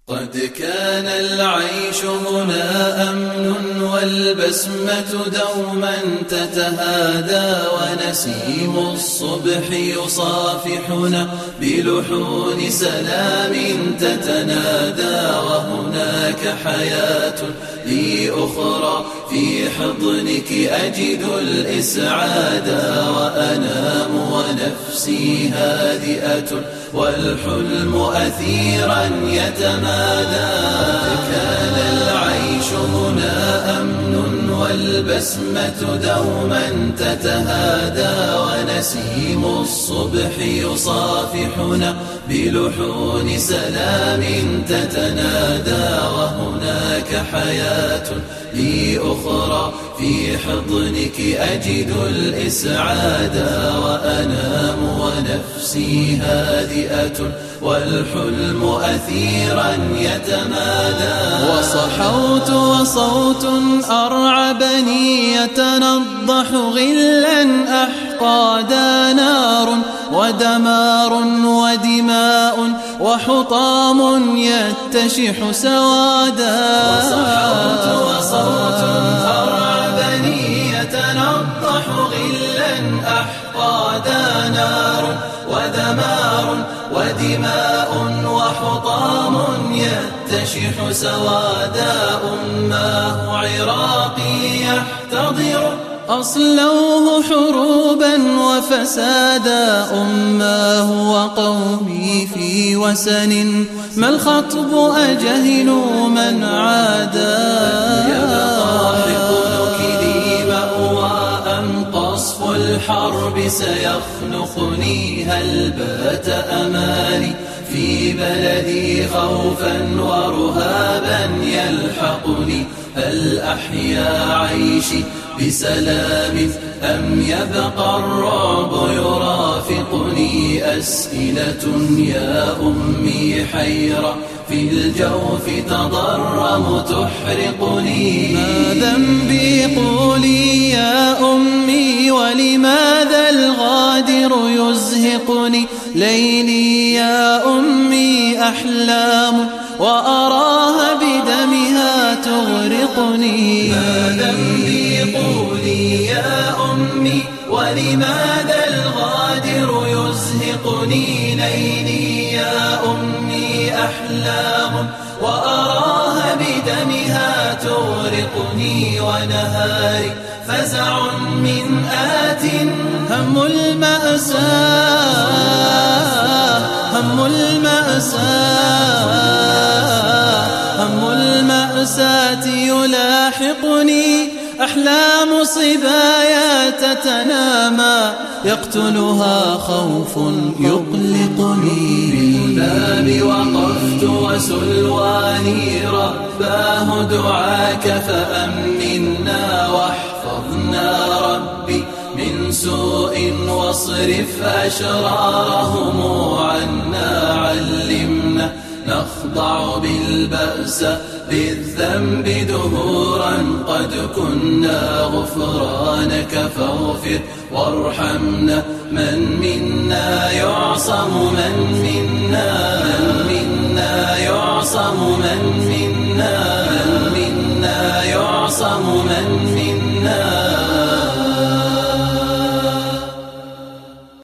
قد كان العيش هنا أمن والبسمة دوما تتهادى ونسيم الصبح يصافحنا بلحون سلام تتنادى وهناك حياة لي أخرى في حضنك أجد الإسعاد وأنام ونفسي هادئة والحلم أثيرا يتمادى كان العيش هنا أمن والبسمة دوما تتهادى ونسيم الصبح يصافحنا بلحون سلام تتنادى وهناك حياة لي أخرى في حضنك أجد الإسعاد وأنام ونفسي هادئة والحلم أثيرا يتمادى وصحوت وصوت أرعبني يتنضح غلا أحقادا نار ودمار ودماء وحطام يتشح سوادا وصحوت وصوت أرعبني يتنضح غلا أحقادا نار ودمار ودماء وحطام يتشح سوادا أماه عراقي يحتضر أصلوه حروبا وفسادا أماه وقومي في وسن ما الخطب أجهلوا من عادا يبقى حقنك لي مأوى أم قصف الحرب سيخنقني هل بات أمالي في بلدي خوفا ورهابا يلحقني هل أحيا عيشي بسلام أم يبقى الرعب يرافقني أسئلة يا أمي حيرة في الجوف تضرم تحرقني ما ذنبي قولي يا أمي ولماذا الغادر يزهقني ليلي يا أمي أحلام وأراها بدمها تغرقني ما ذنبي قولي يا أمي ولماذا الغادر يزهقني ليلي يا أمي أحلام وأراها بدمها تغرقني ونهاري فزع من آت هم المأساة هم المأساة هم المأساة يلاحقني أحلام صبايا تتنامى يقتلها خوف يقلقني بالباب وقفت وسلواني رباه دعاك فأمنا واحفظنا ربي من سوء واصرف أشرارهم عنا علمنا نخضع بالبأس بالذنب دهورا قد كنا غفرانك فاغفر وارحمنا من منا يعصم من منا